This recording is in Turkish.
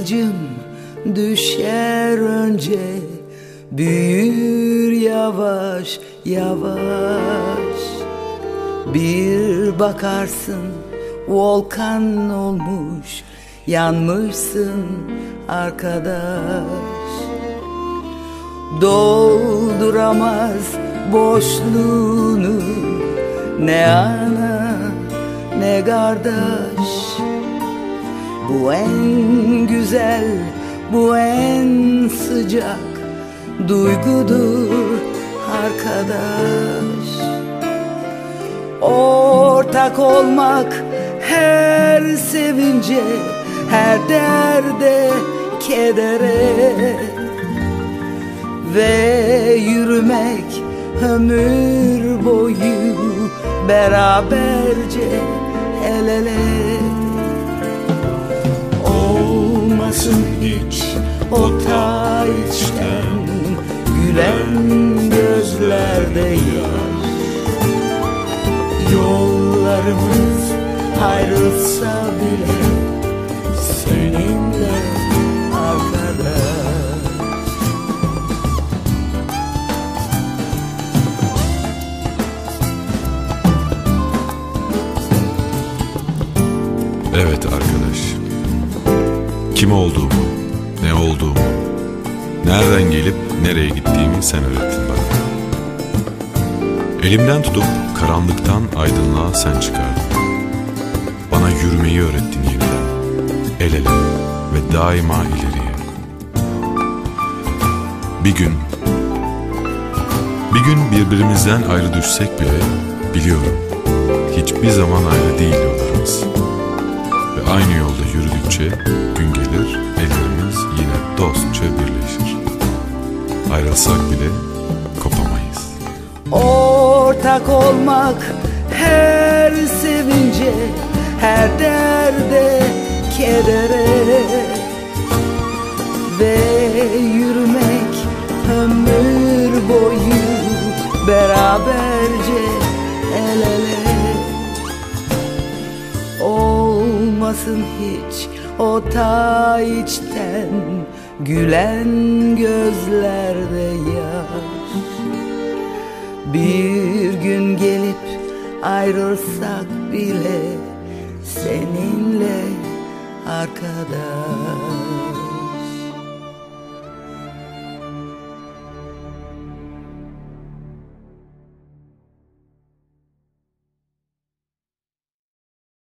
acım düşer önce, büyür yavaş yavaş. Bir bakarsın volkan olmuş, yanmışsın arkadaş. Dolduramaz boşluğunu ne ana ne kardeş. Bu en güzel, bu en sıcak duygudur arkadaş. Ortak olmak her sevince, her derde, kedere, ve yürümek ömür boyu beraberce el ele. Olmasın hiç o ta içten gülen gözlerde yaş. Yollarımız ayrılsa bile seninle arkadaş. Evet arkadaş, kim olduğumu, ne olduğumu, nereden gelip nereye gittiğimi sen öğrettin bana. Elimden tutup karanlıktan aydınlığa sen çıkardın. Bana yürümeyi öğrettin yeniden, el ele ve daima ileriye. Bir gün birbirimizden ayrı düşsek bile biliyorum, hiçbir zaman ayrı değil yollarımız. Ve aynı yolda yürüdükçe gün gelir, ellerimiz yine dostça birleşir. Ayrılsak bile kopamayız. Ortak olmak her sevince, her derde, kedere, ve yürümek ömür boyu beraberce el ele. Olmasın hiç o ta içten gülen gözlerde yaş. Bir gün gelip ayrılsak bile seninle arkadaş.